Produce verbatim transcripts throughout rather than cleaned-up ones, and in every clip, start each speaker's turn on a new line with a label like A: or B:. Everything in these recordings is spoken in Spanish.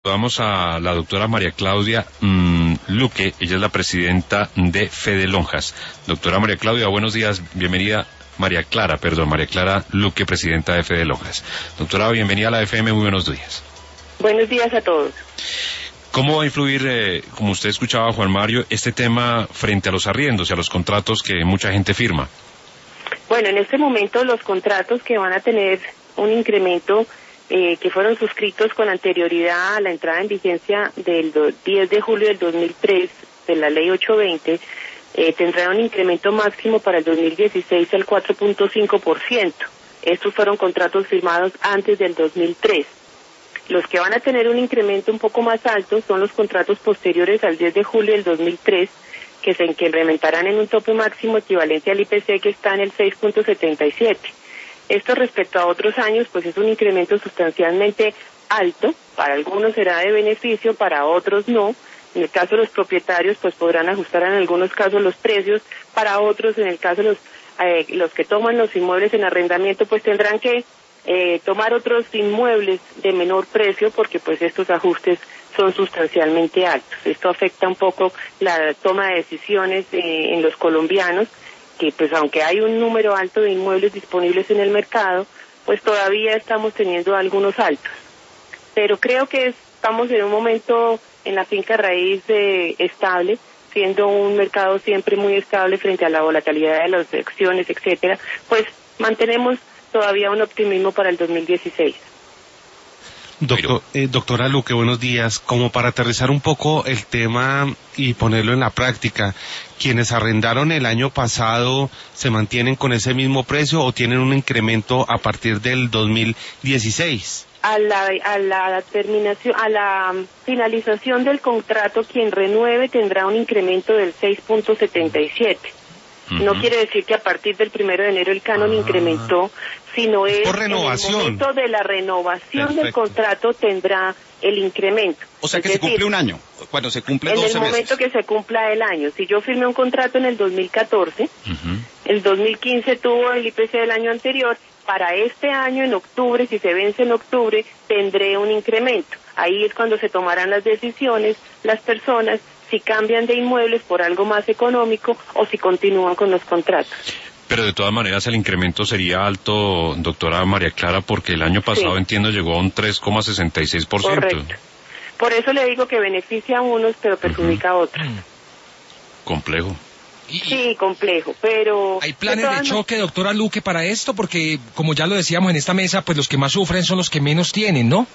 A: Vamos a la doctora María Claudia mmm, Luque, ella es la presidenta de Fede Lonjas. Doctora María Claudia, buenos días, bienvenida. María Clara, perdón, María Clara Luque, presidenta de Fede Lonjas. Doctora, bienvenida a la F M, muy buenos días.
B: Buenos días a todos.
A: ¿Cómo va a influir, eh, como usted escuchaba, Juan Mario, este tema frente a los arriendos y a los contratos que mucha gente firma?
B: Bueno, en este momento los contratos que van a tener un incremento eh, que fueron suscritos con anterioridad a la entrada en vigencia del diez de julio del dos mil tres de la ley ochocientos veinte, eh, tendrán un incremento máximo para el dos mil dieciséis del cuatro punto cinco por ciento. Estos fueron contratos firmados antes del dos mil tres. Los que van a tener un incremento un poco más alto son los contratos posteriores al diez de julio del dos mil tres, que se incrementarán en un tope máximo equivalente al I P C, que está en el seis punto setenta y siete. Esto respecto a otros años, pues es un incremento sustancialmente alto. Para algunos será de beneficio, para otros no. En el caso de los propietarios, pues podrán ajustar en algunos casos los precios. Para otros, en el caso de los, eh, los que toman los inmuebles en arrendamiento, pues tendrán que eh, tomar otros inmuebles de menor precio, porque pues estos ajustes son sustancialmente altos. Esto afecta un poco la toma de decisiones eh, en los colombianos, que pues aunque hay un número alto de inmuebles disponibles en el mercado, pues todavía estamos teniendo algunos altos. Pero creo que estamos en un momento en la finca raíz eh, estable, siendo un mercado siempre muy estable frente a la volatilidad de las acciones, etcétera, pues mantenemos todavía un optimismo para el dos mil dieciséis.
C: Doctor, eh, doctora Luque, buenos días. Como para aterrizar un poco el tema y ponerlo en la práctica, ¿quienes arrendaron el año pasado se mantienen con ese mismo precio o tienen un incremento a partir del dos mil dieciséis?
B: A la, a la terminación, a la finalización del contrato, quien renueve tendrá un incremento del seis punto setenta y siete. Uh-huh. No quiere decir que a partir del primero de enero el canon ah. incrementó, sino es
C: por renovación.
B: En el momento de la renovación
C: Perfecto.
B: del contrato tendrá el incremento.
D: O sea que
B: es
D: se
B: decir,
D: cumple un año, cuando se cumple doce meses.
B: En el momento
D: meses.
B: que se cumpla el año. Si yo firmé un contrato en el dos mil catorce, uh-huh. el dos mil quince tuvo el I P C del año anterior, para este año en octubre, si se vence en octubre, tendré un incremento. Ahí es cuando se tomarán las decisiones, las personas, si cambian de inmuebles por algo más económico o si continúan con los contratos.
A: Pero de todas maneras el incremento sería alto, doctora María Clara, porque el año pasado, sí, entiendo, llegó a un tres coma sesenta y seis por ciento.
B: Correcto. Por eso le digo que beneficia a unos, pero perjudica uh-huh. a otros.
A: Complejo.
B: Sí, complejo, pero...
E: ¿Hay planes de, de choque, doctora Luque, para esto? Porque, como ya lo decíamos en esta mesa, pues los que más sufren son los que menos tienen, ¿no?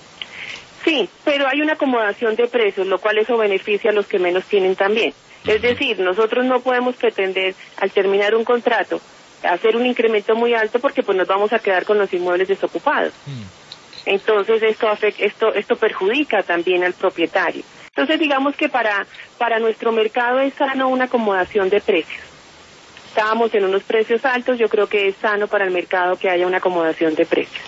B: Sí, pero hay una acomodación de precios, lo cual eso beneficia a los que menos tienen también. Uh-huh. Es decir, nosotros no podemos pretender, al terminar un contrato, hacer un incremento muy alto porque pues nos vamos a quedar con los inmuebles desocupados. Uh-huh. Entonces esto, afecta, esto, esto perjudica también al propietario. Entonces digamos que para, para nuestro mercado es sano una acomodación de precios. Estábamos en unos precios altos, yo creo que es sano para el mercado que haya una acomodación de precios.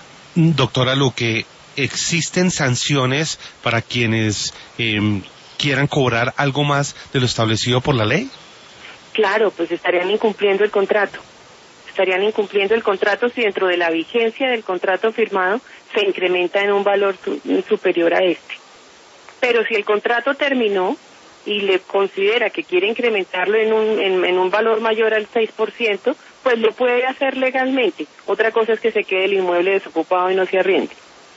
C: Doctora Luque, ¿existen sanciones para quienes eh, quieran cobrar algo más de lo establecido por la ley? Claro,
B: pues estarían incumpliendo el contrato. Estarían incumpliendo el contrato si dentro de la vigencia del contrato firmado se incrementa en un valor su, superior a este. Pero si el contrato terminó y le considera que quiere incrementarlo en un, en, en un valor mayor al seis por ciento, pues lo puede hacer legalmente. Otra cosa es que se quede el inmueble desocupado y no se arriende.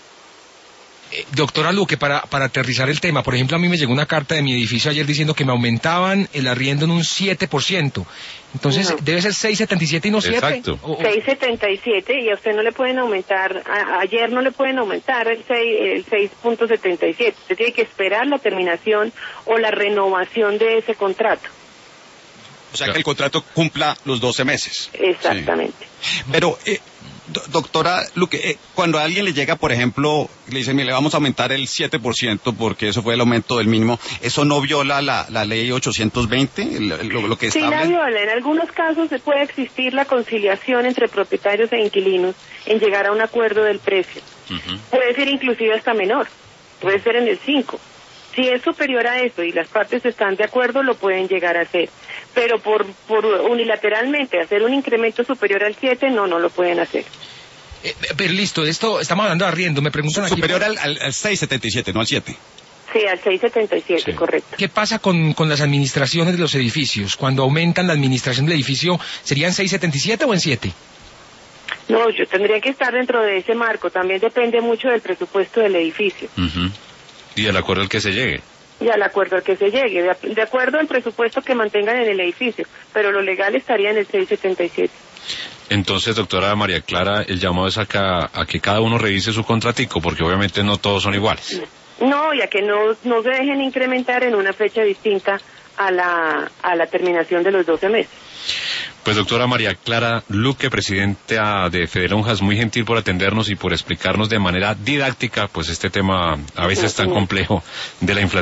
E: Eh, doctora Luque, para, para aterrizar el tema, por ejemplo, a mí me llegó una carta de mi edificio ayer diciendo que me aumentaban el arriendo en un siete por ciento. Entonces, no. ¿Debe ser seis setenta y siete y no siete?
A: Exacto.
E: O, o...
B: seis setenta y siete y a usted no le pueden aumentar, a, ayer no le pueden aumentar el seis punto setenta y siete. Usted tiene que esperar la terminación o la renovación de ese contrato.
D: O sea, que el contrato cumpla los doce meses.
B: Exactamente.
D: Sí. Pero... Eh, doctora Luque, eh, cuando a alguien le llega, por ejemplo, le dicen, mire, le vamos a aumentar el siete por ciento porque eso fue el aumento del mínimo, ¿eso no viola la, la ley ochocientos veinte? Lo, lo que
B: sí,
D: estable?
B: la viola. En algunos casos se puede existir la conciliación entre propietarios e inquilinos en llegar a un acuerdo del precio. Uh-huh. Puede ser inclusive hasta menor, puede ser en el cinco. Si es superior a eso y las partes están de acuerdo, lo pueden llegar a hacer. Pero por, por unilateralmente hacer un incremento superior al siete, no, no lo pueden hacer.
E: Eh, pero listo, esto estamos hablando de arriendo, me preguntan aquí.
D: Superior al, al, al seis setenta y siete, no al siete.
B: Sí, al seis setenta y siete,
A: Sí.
B: correcto.
E: ¿Qué pasa con, con las administraciones de los edificios? Cuando aumentan la administración del edificio, ¿serían seis setenta y siete o en siete?
B: No, yo tendría que estar dentro de ese marco. También depende mucho del presupuesto del edificio
A: Ujú. Y el acuerdo al que se llegue.
B: y al acuerdo al que se llegue, de, de acuerdo al presupuesto que mantengan en el edificio, pero lo legal estaría en el seis setenta y siete.
A: Entonces, doctora María Clara, el llamado es acá a que cada uno revise su contratico, porque obviamente no todos son iguales.
B: No, ya que no, no se dejen incrementar en una fecha distinta a la, a la terminación de los doce meses.
A: Pues doctora María Clara Luque, presidenta de Fedelonjas, muy gentil por atendernos y por explicarnos de manera didáctica pues este tema a veces tan complejo de la inflación.